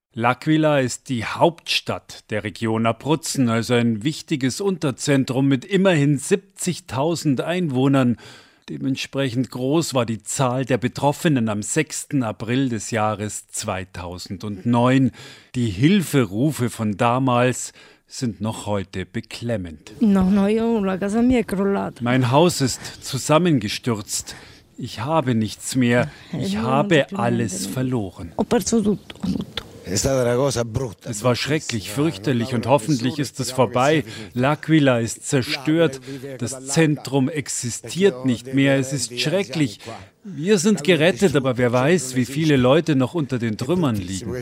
L'Aquila ist die Hauptstadt der Region Abruzzen, also ein wichtiges Unterzentrum mit immerhin 70.000 Einwohnern. Dementsprechend groß war die Zahl der Betroffenen am 6. April des Jahres 2009. Die Hilferufe von damals sind noch heute beklemmend. Mein Haus ist zusammengestürzt. Ich habe nichts mehr. Ich habe alles verloren. Es war schrecklich, fürchterlich und hoffentlich ist es vorbei. L'Aquila ist zerstört. Das Zentrum existiert nicht mehr. Es ist schrecklich. Wir sind gerettet, aber wer weiß, wie viele Leute noch unter den Trümmern liegen.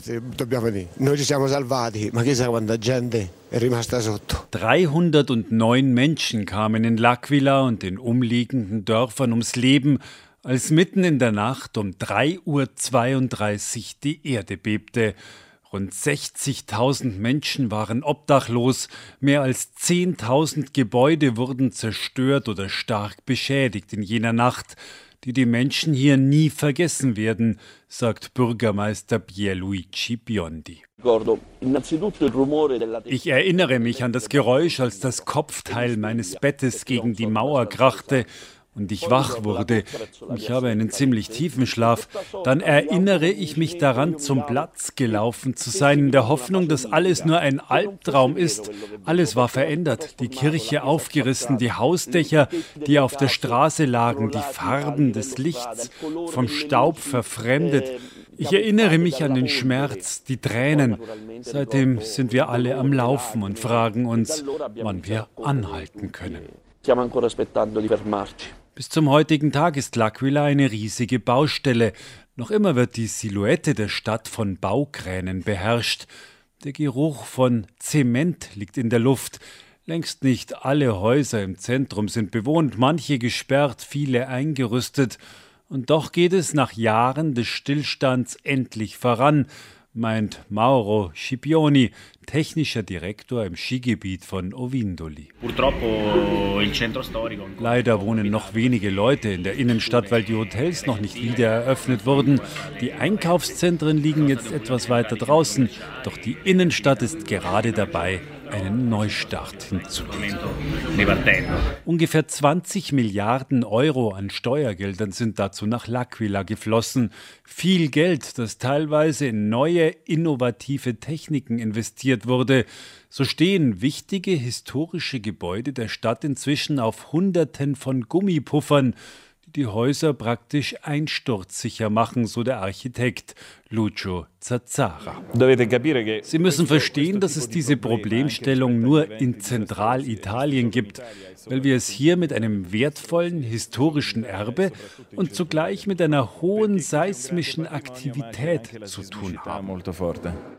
309 Menschen kamen in L'Aquila und den umliegenden Dörfern ums Leben, als mitten in der Nacht um 3:32 Uhr die Erde bebte. Rund 60.000 Menschen waren obdachlos, mehr als 10.000 Gebäude wurden zerstört oder stark beschädigt in jener Nacht, die Menschen hier nie vergessen werden, sagt Bürgermeister Pierluigi Biondi. Ich erinnere mich an das Geräusch, als das Kopfteil meines Bettes gegen die Mauer krachte und ich wach wurde. Ich habe einen ziemlich tiefen Schlaf. Dann erinnere ich mich daran, zum Platz gelaufen zu sein, in der Hoffnung, dass alles nur ein Albtraum ist. Alles war verändert, die Kirche aufgerissen, die Hausdächer, die auf der Straße lagen, die Farben des Lichts, vom Staub verfremdet. Ich erinnere mich an den Schmerz, die Tränen. Seitdem sind wir alle am Laufen und fragen uns, wann wir anhalten können. Bis zum heutigen Tag ist L'Aquila eine riesige Baustelle. Noch immer wird die Silhouette der Stadt von Baukränen beherrscht. Der Geruch von Zement liegt in der Luft. Längst nicht alle Häuser im Zentrum sind bewohnt, manche gesperrt, viele eingerüstet. Und doch geht es nach Jahren des Stillstands endlich voran, meint Mauro Scipioni, technischer Direktor im Skigebiet von Ovindoli. Leider wohnen noch wenige Leute in der Innenstadt, weil die Hotels noch nicht wieder eröffnet wurden. Die Einkaufszentren liegen jetzt etwas weiter draußen, doch die Innenstadt ist gerade dabei, einen Neustart hinzulegen. Ungefähr 20 Milliarden Euro an Steuergeldern sind dazu nach L'Aquila geflossen. Viel Geld, das teilweise in neue, innovative Techniken investiert wurde. So stehen wichtige historische Gebäude der Stadt inzwischen auf Hunderten von Gummipuffern, die Häuser praktisch einsturzsicher machen, so der Architekt Lucio Zazzara. Sie müssen verstehen, dass es diese Problemstellung nur in Zentralitalien gibt, weil wir es hier mit einem wertvollen historischen Erbe und zugleich mit einer hohen seismischen Aktivität zu tun haben.